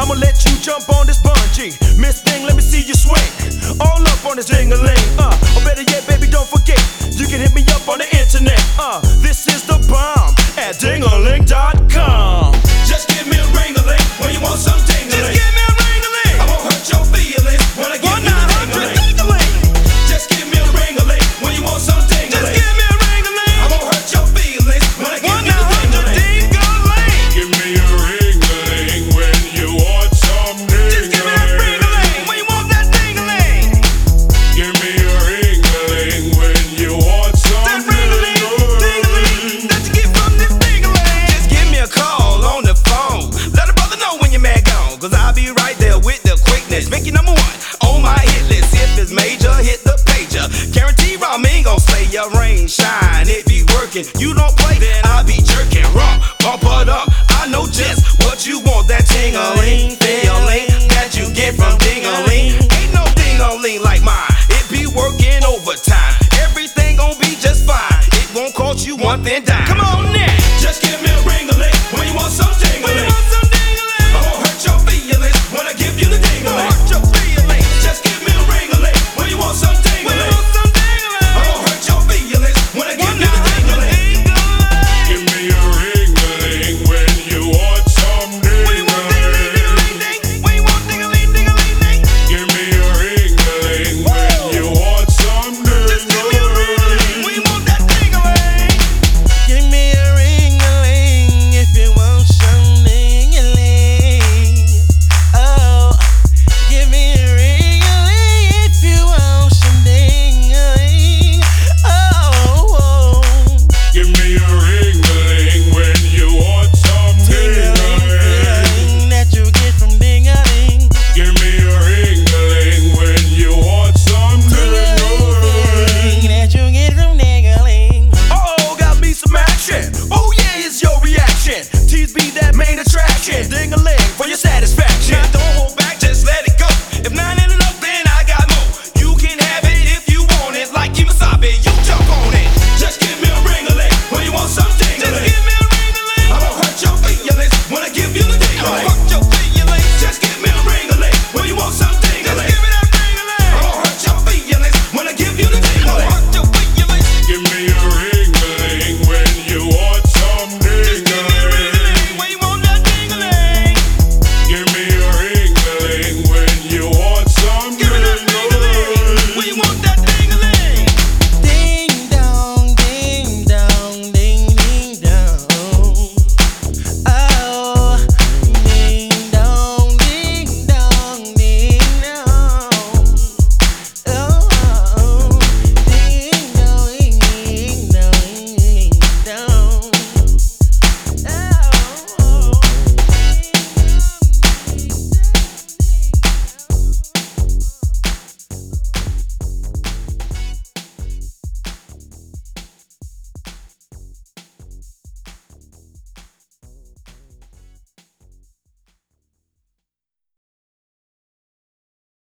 I'ma let you jump on this bungee. Miss Thing, let me see you swing. All up on this ding-a-ling. Or better yet, baby, don't forget, you can hit me up on the internet. This is the bomb at dingaling.com. Just give me a ring-a-ling when you want some ding-a-ling. Just give me a ring-a-ling. I won't hurt your feelings when I give you a ding-a-ling. Just give me a ring-a-ling when you want some ding-a-ling. Just give me a ring-a-ling. I won't hurt your feelings when I give you a ding-a-ling. Give me a ring-a-ling when you want some ding-a-ling. Just give me that ring-a-ling when you want that ding-a-ling. Give me a ring-a-ling when you want some That ring-a-ling, ding-a-ling that you get from this ding-a-ling. Just give me a call on the phone. Let a brother know when you're mad gone, 'cause I'll be right there with the quickness. Make you number one on my hit list. If it's major, hit the pager. Guarantee Ramin gon' slay your rain, shine. It be working. You don't play, then